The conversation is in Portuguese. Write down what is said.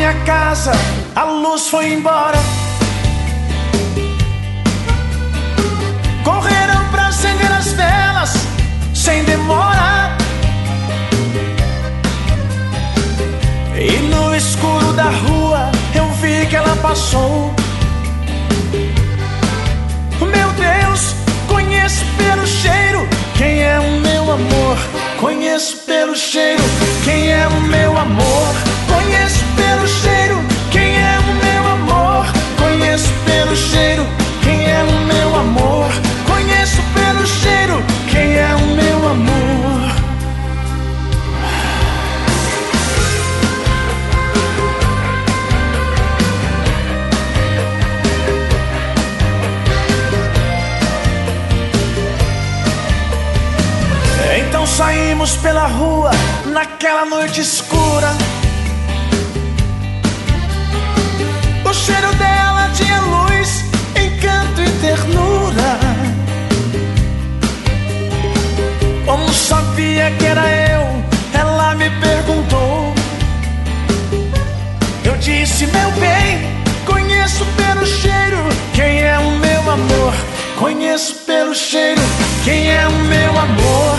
minha casa, a luz foi embora. Correram pra acender as velas sem demora. E no escuro da rua eu vi que ela passou. Meu Deus, conheço pelo cheiro quem é o meu amor. Conheço pelo cheiro quem é o meu amor. Conheço pelo cheiro quem é o meu amor. Conheço pelo cheiro quem é o meu amor. Conheço pelo cheiro quem é o meu amor. Então saímos pela rua naquela noite escura. O cheiro dela tinha luz, encanto e ternura. Como sabia que era eu, ela me perguntou. Eu disse, meu bem, conheço pelo cheiro quem é o meu amor. Conheço pelo cheiro quem é o meu amor.